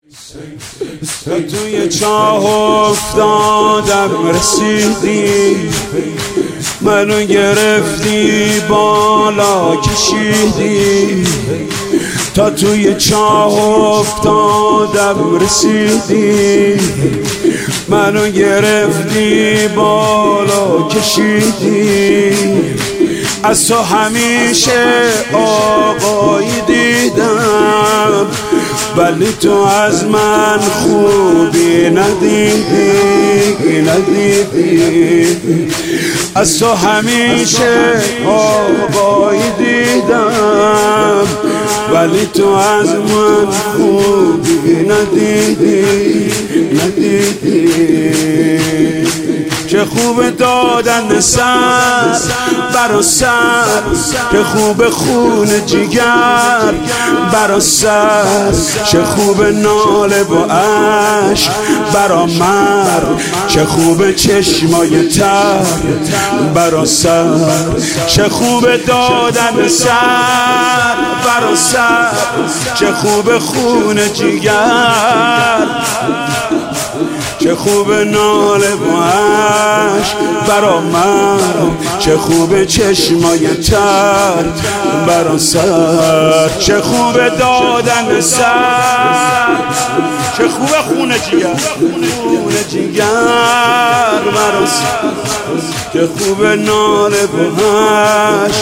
توی چاه افتادم رسیدی، منو گرفتی بالا کشیدی. تا توی چاه افتادم رسیدی، منو گرفتی بالا کشیدی. از تو همیشه آقایی دیدم، ولی تو از من خوبی ندیدی. از تو همیشه آقایی دیدم، ولی تو از من خوبی ندیدی. چه خوب دادن سر برا سر، چه خوب خون جگر برا سر، چه خوب ناله و عشق برا مرد، چه خوب چشمای تر برا سر، چه خوب دادن سر برا سر، چه خوب خون جگر، چه خوب ناله و عشق برا من، چه خوب چشمای تر برا سر، چه خوب دادن سر، چه خوب خون جگر برا سر، چه خوب ناله و عشق،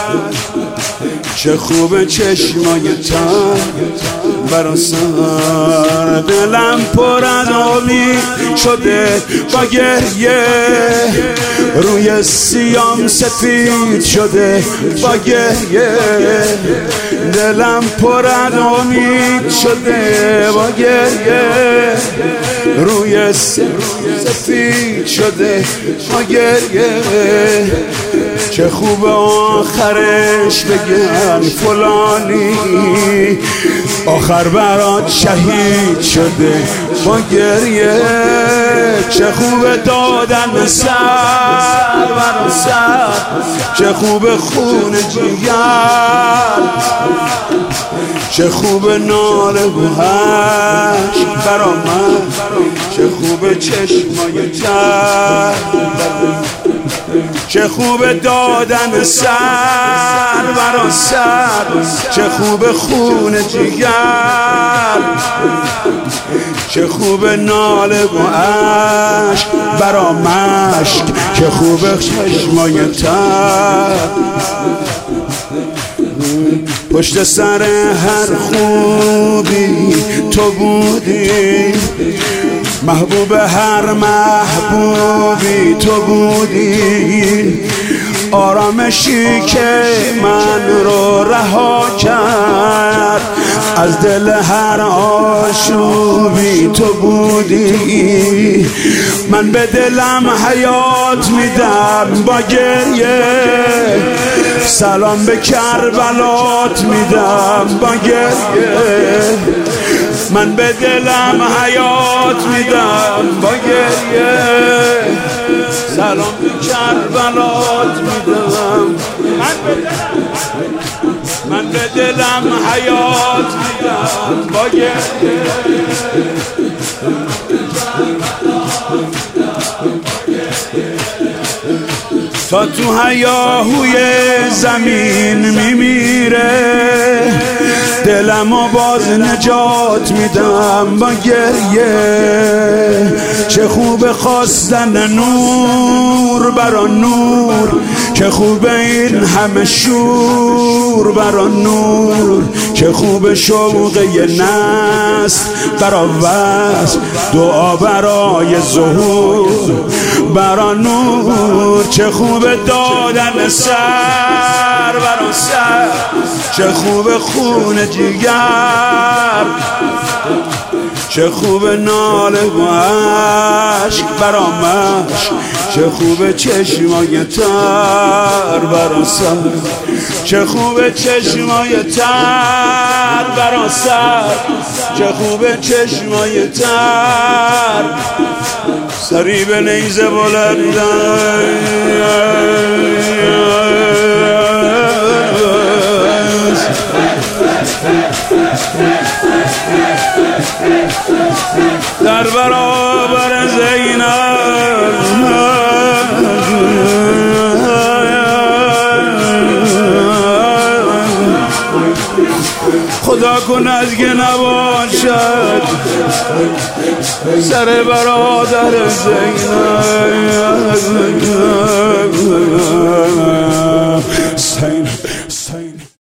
چه خوب چشمای تر برا سر. دلم پر از امید شده با گریه، روی سیام سفید شده با گریه. دلم پر از امید شده با گریه، روی سفید شده با گریه. چه خوب آخرش بگن فلانی آخر برات شهید شده با گریه. چه خوب دادن سر برا سر، چه خوب خون جگر، چه خوب ناله و عشق برا من، چه خوب چشمای تر، چه خوب دادن سر برا سر، چه خوب خون جگر، چه خوب ناله و عشق برا مشک، چه خوب چشمای تر. پشت سر هر خوبی تو بودی، محبوب هر محبوبی تو بودی. آرامشی که من رو رها کرد، از دل هر آشوبی تو بودی. من به دلم حیات میدم با گریه، سلام به کربلات میدم با گریه. من به دلم حیات میدم با گریه، سلام به کربلات میدم. من به دلم حیات میدم با گریه. تا تو هیاهوی زمین میمیره، دلمو باز نجات میدم با گریه. چه خوب خواستن نور برا نور، چه خوب این همه شور برا نور، چه خوب شوق نسل برا وصل، دعا برای ظهور برا نور. چه خوب دادن سر برا سر، چه خوب خون جگر، چه خوب ناله و عشق برا مشک، چه خوب چشمای تر برا سر، چه خوب چشمای تر برا سر، چه خوب چشمای تر. سری به نیزه بلندن در برابر زینب خدا کن از که نباشد سر برادر زینب